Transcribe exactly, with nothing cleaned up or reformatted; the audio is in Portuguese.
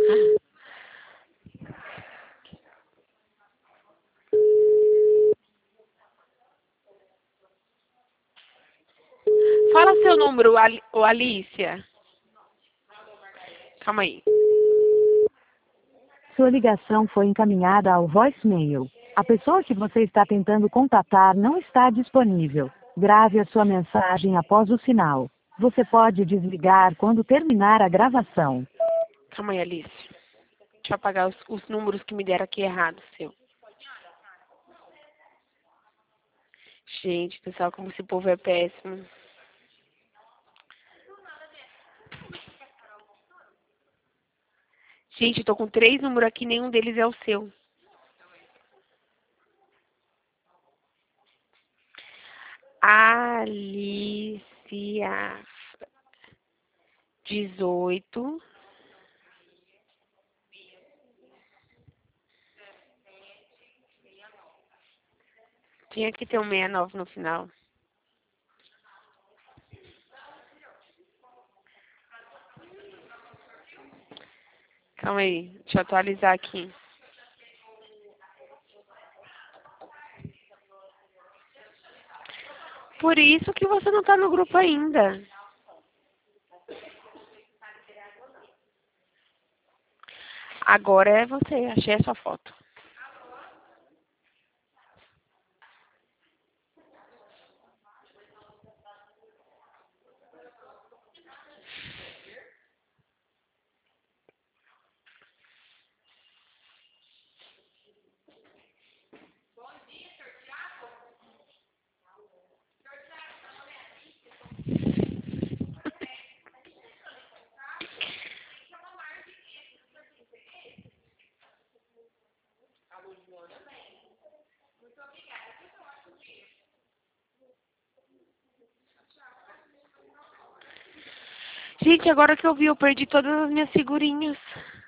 Fala seu número, Ali- ô Alicia. Calma aí. Sua ligação foi encaminhada ao voicemail. A pessoa que você está tentando contatar não está disponível. Grave a sua mensagem após o sinal. Você pode desligar quando terminar a gravação. Calma aí, Alice. Deixa eu apagar os, os números que me deram aqui errado, seu. Gente, pessoal, como esse povo é péssimo. Gente, eu tô com três números aqui, nenhum deles é o seu. Alicia. dezoito. Tinha que ter um sessenta e nove no final. Calma aí, deixa eu atualizar aqui. Por isso que você não tá no grupo ainda. Agora é você, achei a sua foto. Gente, agora que eu vi, eu perdi todas as minhas figurinhas.